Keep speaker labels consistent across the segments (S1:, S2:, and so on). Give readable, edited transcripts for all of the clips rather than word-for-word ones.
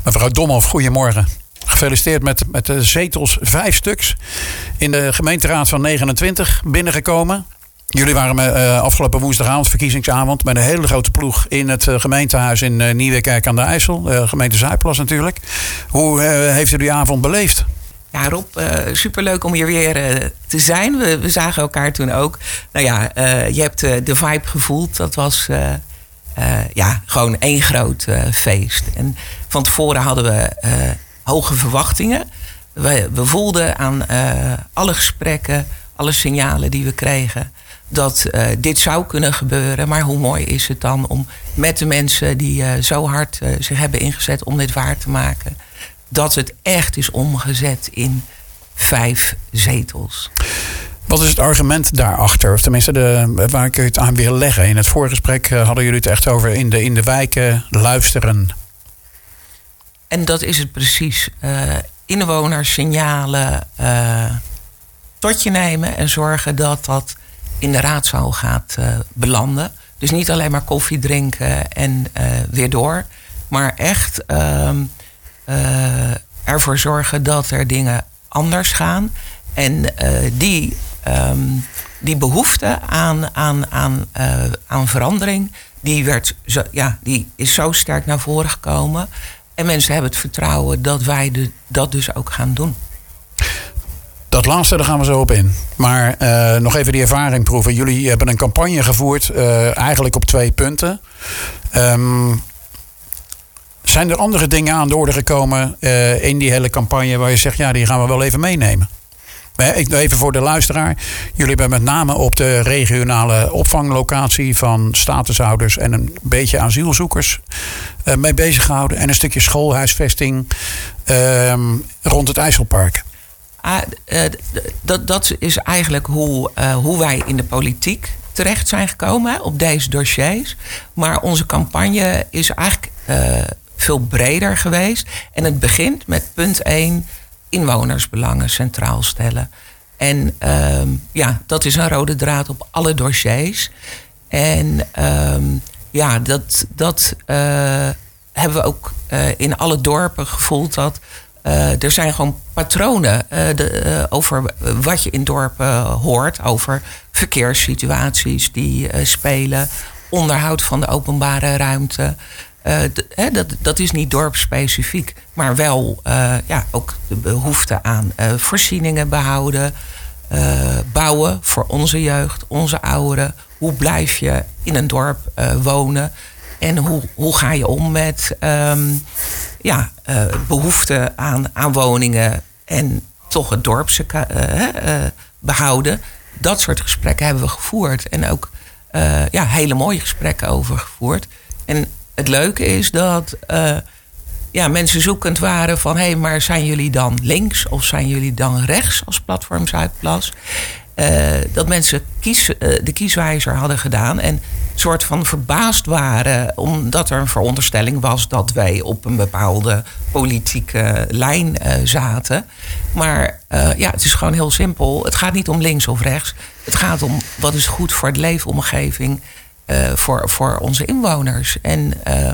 S1: Mevrouw Domhoff, goedemorgen. Gefeliciteerd met de zetels, 5 stuks. In de gemeenteraad van 29 binnengekomen. Jullie waren afgelopen woensdagavond, verkiezingsavond, met een hele grote ploeg in het gemeentehuis in Nieuwekerk aan de IJssel. Gemeente Zuidplas natuurlijk. Hoe heeft u die avond beleefd?
S2: Ja, Rob, superleuk om hier weer te zijn. We zagen elkaar toen ook. Nou ja, je hebt de vibe gevoeld. Dat was gewoon één groot feest. En van tevoren hadden we hoge verwachtingen. We voelden aan alle gesprekken, alle signalen die we kregen, dat dit zou kunnen gebeuren. Maar hoe mooi is het dan om met de mensen die zo hard zich hebben ingezet om dit waar te maken, dat het echt is omgezet in 5 zetels.
S1: Wat is het argument daarachter? Of tenminste, waar kun je het aan willen leggen? In het voorgesprek hadden jullie het echt over in de wijken luisteren.
S2: En dat is het precies. Inwoners signalen tot je nemen en zorgen dat dat in de raadzaal gaat belanden. Dus niet alleen maar koffie drinken en weer door. Maar echt ervoor zorgen dat er dingen anders gaan. En die behoefte aan verandering, die is zo sterk naar voren gekomen. En mensen hebben het vertrouwen dat wij dat dus ook gaan doen.
S1: Dat laatste, daar gaan we zo op in. Maar nog even die ervaring proeven. Jullie hebben een campagne gevoerd, eigenlijk op 2 punten. Zijn er andere dingen aan de orde gekomen in die hele campagne waar je zegt, ja, die gaan we wel even meenemen? Even voor de luisteraar. Jullie hebben met name op de regionale opvanglocatie van statushouders en een beetje asielzoekers mee bezig gehouden. En een stukje schoolhuisvesting rond het IJsselpark.
S2: Dat is eigenlijk hoe wij in de politiek terecht zijn gekomen op deze dossiers. Maar onze campagne is eigenlijk veel breder geweest. En het begint met punt 1... inwonersbelangen centraal stellen. En dat is een rode draad op alle dossiers. En dat hebben we ook in alle dorpen gevoeld. Dat er zijn gewoon patronen over wat je in dorpen hoort. Over verkeerssituaties die spelen. Onderhoud van de openbare ruimte. Dat is niet dorpsspecifiek, maar wel ook de behoefte aan voorzieningen behouden, bouwen voor onze jeugd, onze ouderen. Hoe blijf je in een dorp wonen en hoe ga je om met behoefte aan woningen en toch het dorpse behouden. Dat soort gesprekken hebben we gevoerd en ook hele mooie gesprekken over gevoerd. En het leuke is dat mensen zoekend waren van, maar zijn jullie dan links of zijn jullie dan rechts als Platform Zuidplas? Dat mensen de kieswijzer hadden gedaan en een soort van verbaasd waren, omdat er een veronderstelling was dat wij op een bepaalde politieke lijn zaten. Maar het is gewoon heel simpel. Het gaat niet om links of rechts. Het gaat om wat is goed voor de leefomgeving voor onze inwoners. En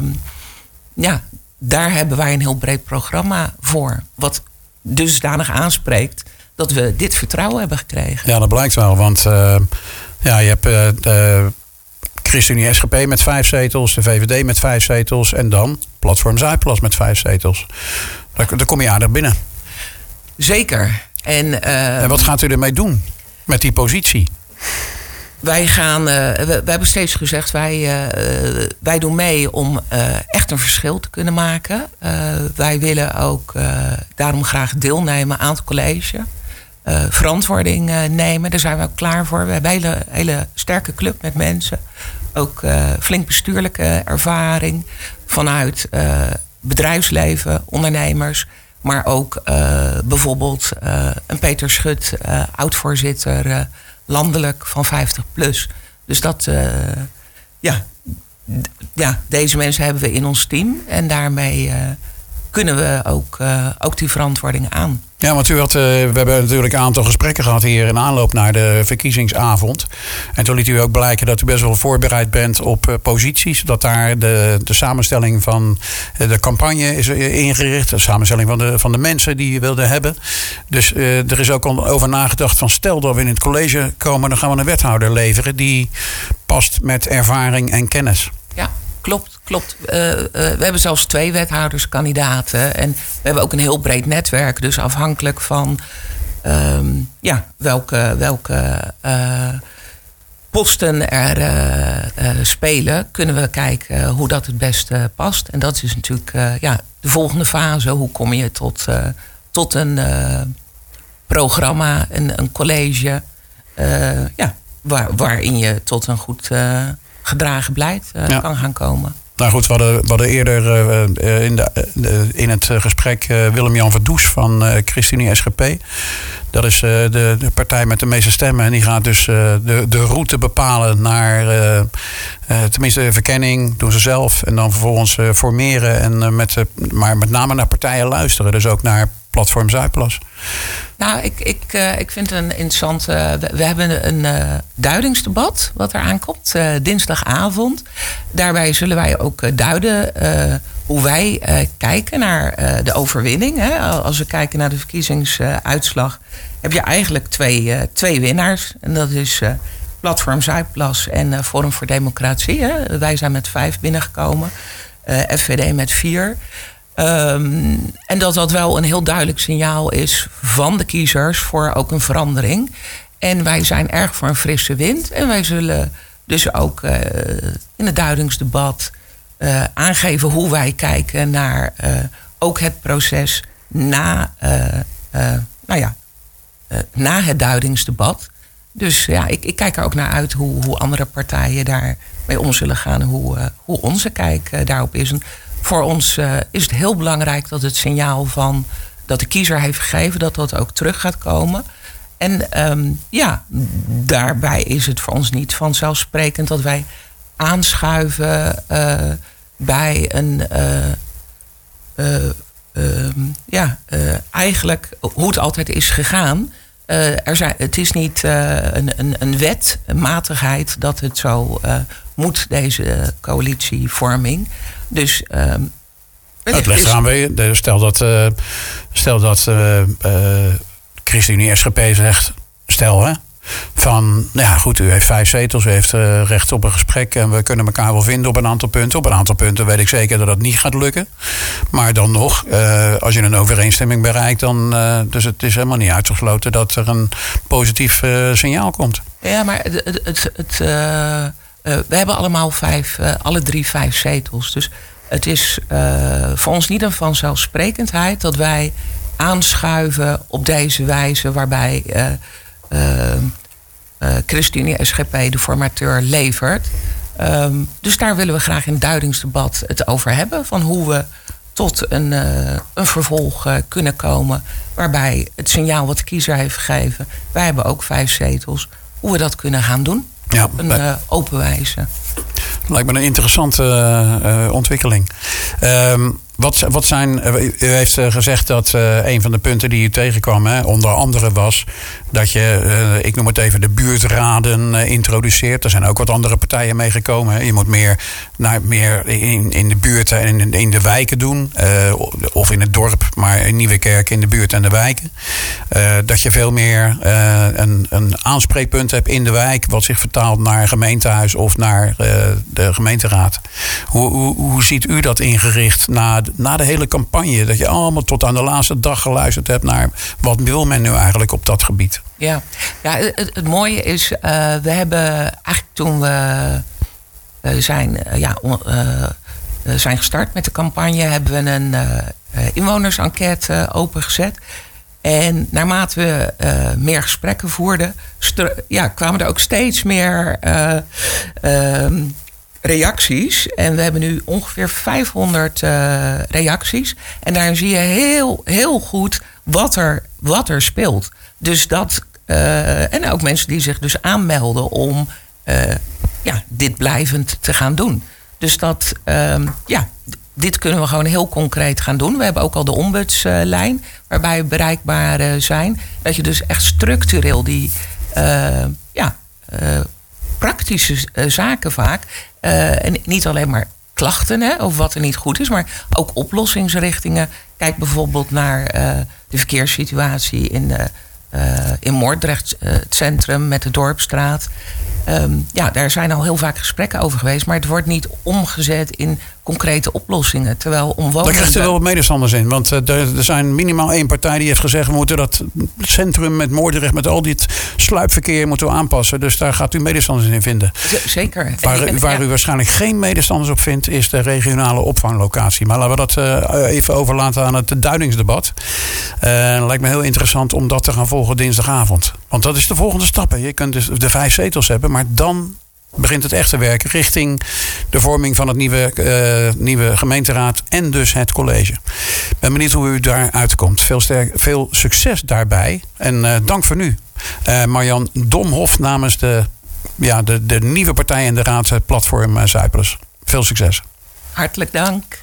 S2: daar hebben wij een heel breed programma voor. Wat dusdanig aanspreekt dat we dit vertrouwen hebben gekregen. Ja,
S1: dat blijkt wel. Want je hebt de ChristenUnie SGP met 5 zetels. De VVD met 5 zetels. En dan Platform Zuidplas met 5 zetels. Daar kom je aardig binnen.
S2: Zeker. En
S1: wat gaat u ermee doen met die positie?
S2: Wij gaan, we hebben steeds gezegd, wij doen mee om echt een verschil te kunnen maken. Wij willen ook daarom graag deelnemen aan het college. Verantwoording nemen, daar zijn we ook klaar voor. We hebben een hele sterke club met mensen. Ook flink bestuurlijke ervaring vanuit bedrijfsleven, ondernemers. Maar ook bijvoorbeeld een Peter Schut, oud-voorzitter landelijk van 50+. Dus dat, deze mensen hebben we in ons team. En daarmee kunnen we ook die verantwoording aan.
S1: Ja, want we hebben natuurlijk een aantal gesprekken gehad hier in aanloop naar de verkiezingsavond. En toen liet u ook blijken dat u best wel voorbereid bent op posities. Dat daar de samenstelling van de campagne is ingericht. De samenstelling van de mensen die u wilde hebben. Dus er is ook al over nagedacht van stel dat we in het college komen, dan gaan we een wethouder leveren die past met ervaring en kennis.
S2: Ja. Klopt. We hebben zelfs 2 wethouderskandidaten. En we hebben ook een heel breed netwerk. Dus afhankelijk van welke posten er spelen, kunnen we kijken hoe dat het beste past. En dat is natuurlijk de volgende fase. Hoe kom je tot een programma, een college, waarin je tot een goed gedragen beleid kan gaan komen.
S1: Nou goed, we hadden eerder in het gesprek Willem-Jan Verdoes van ChristenUnie SGP. Dat is de partij met de meeste stemmen. En die gaat dus de route bepalen naar tenminste verkenning, doen ze zelf. En dan vervolgens formeren en maar met name naar partijen luisteren. Dus ook naar Platform Zuidplas.
S2: Nou, ik vind het een interessant. We hebben een duidingsdebat wat eraan komt, dinsdagavond. Daarbij zullen wij ook duiden hoe wij kijken naar de overwinning. Hè. Als we kijken naar de verkiezingsuitslag, heb je eigenlijk twee winnaars. En dat is Platform Zuidplas en Forum voor Democratie. Hè. Wij zijn met 5 binnengekomen, FVD met 4. En dat wel een heel duidelijk signaal is van de kiezers voor ook een verandering. En wij zijn erg voor een frisse wind. En wij zullen dus ook in het duidingsdebat aangeven hoe wij kijken naar ook het proces na het duidingsdebat. Dus ja, ik kijk er ook naar uit hoe andere partijen daarmee om zullen gaan. Hoe onze kijk daarop is. En voor ons is het heel belangrijk dat het signaal van dat de kiezer heeft gegeven, dat ook terug gaat komen. En daarbij is het voor ons niet vanzelfsprekend dat wij aanschuiven bij een eigenlijk hoe het altijd is gegaan. Het is niet een wetmatigheid dat het zo moet, deze coalitievorming. Dus
S1: het ligt eraan, stel dat ChristenUnie SGP zegt, hè, van, ja goed, u heeft 5 zetels, u heeft recht op een gesprek en we kunnen elkaar wel vinden op een aantal punten. Op een aantal punten weet ik zeker dat het niet gaat lukken. Maar dan nog, als je een overeenstemming bereikt, dan, dus het is helemaal niet uitgesloten dat er een positief signaal komt.
S2: Ja, maar we hebben allemaal alle 3 5 zetels. Dus het is voor ons niet een vanzelfsprekendheid dat wij aanschuiven op deze wijze waarbij ChristenUnie SGP de formateur levert. Dus daar willen we graag in het duidingsdebat het over hebben. Van hoe we tot een vervolg kunnen komen. Waarbij het signaal wat de kiezer heeft gegeven. Wij hebben ook 5 zetels. Hoe we dat kunnen gaan doen.
S1: Ja,
S2: op een open wijze.
S1: Lijkt me een interessante ontwikkeling. U heeft gezegd dat een van de punten die u tegenkwam, onder andere was dat je, ik noem het even, de buurtraden introduceert. Er zijn ook wat andere partijen meegekomen. Je moet meer in de buurten en in de wijken doen. Of in het dorp, maar in Nieuwekerk in de buurt en de wijken. Dat je veel meer een aanspreekpunt hebt in de wijk, wat zich vertaalt naar gemeentehuis of naar de gemeenteraad. Hoe ziet u dat ingericht na de hele campagne? Dat je allemaal tot aan de laatste dag geluisterd hebt naar wat wil men nu eigenlijk op dat gebied?
S2: Ja, het mooie is, we hebben eigenlijk toen we zijn gestart met de campagne, hebben we een inwonersenquête opengezet. En naarmate we meer gesprekken voerden, kwamen er ook steeds meer reacties. En we hebben nu ongeveer 500 reacties. En daarin zie je heel, heel goed wat er speelt. Dus dat en ook mensen die zich dus aanmelden om dit blijvend te gaan doen. Dus dit kunnen we gewoon heel concreet gaan doen. We hebben ook al de ombudslijn waarbij we bereikbaar zijn. Dat je dus echt structureel die praktische zaken vaak... en niet alleen maar klachten over wat er niet goed is... maar ook oplossingsrichtingen. Kijk bijvoorbeeld naar de verkeerssituatie in Moordrecht, het centrum met de Dorpsstraat. Daar zijn al heel vaak gesprekken over geweest... maar het wordt niet omgezet in concrete oplossingen. Terwijl omwonenden...
S1: Daar krijgt u wel wat medestanders in. Want er zijn minimaal 1 partij die heeft gezegd... we moeten dat centrum met Moordrecht, met al dit sluipverkeer... moeten we aanpassen. Dus daar gaat u medestanders in vinden.
S2: Zeker.
S1: Waar u waarschijnlijk geen medestanders op vindt... is de regionale opvanglocatie. Maar laten we dat even overlaten aan het duidingsdebat. Lijkt me heel interessant om dat te gaan volgen dinsdagavond. Want dat is de volgende stap. Hè. Je kunt dus de 5 zetels hebben, maar dan... begint het echte werk richting de vorming van het nieuwe gemeenteraad en dus het college. Ik ben benieuwd hoe u daar uitkomt. Veel succes daarbij. En dank voor nu. Marjan Domhoff namens de nieuwe partij in de raad, Platform Zuipeles. Veel succes.
S2: Hartelijk dank.